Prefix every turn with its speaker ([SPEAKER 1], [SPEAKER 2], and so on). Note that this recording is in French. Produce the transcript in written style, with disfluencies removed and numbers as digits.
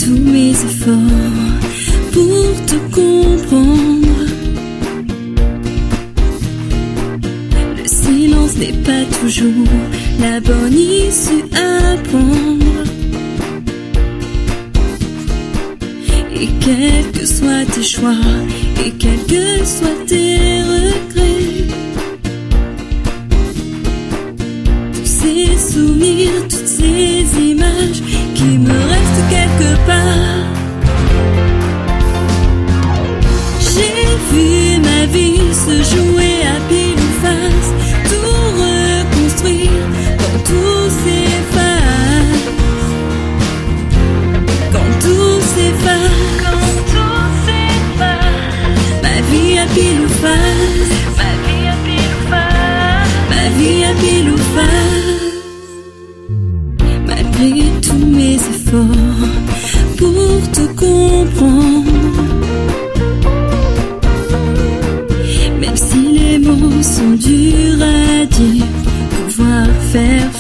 [SPEAKER 1] tous mes efforts pour te comprendre. Le silence n'est pas toujours la bonne issue à prendre. Et quels que soient tes choix, et quels que soient tes regrets, tous ces souvenirs, toutes ces images qui me restent quelque part. J'ai vu ma vie se jouer à pile ou face, tout reconstruire quand tout s'efface. Quand tout s'efface, ma vie à pile ou face, ma vie à pile ou face, ma vie à pile ou face. Malgré tous mes efforts pour te comprendre, même si les mots sont durs à dire, pouvoir faire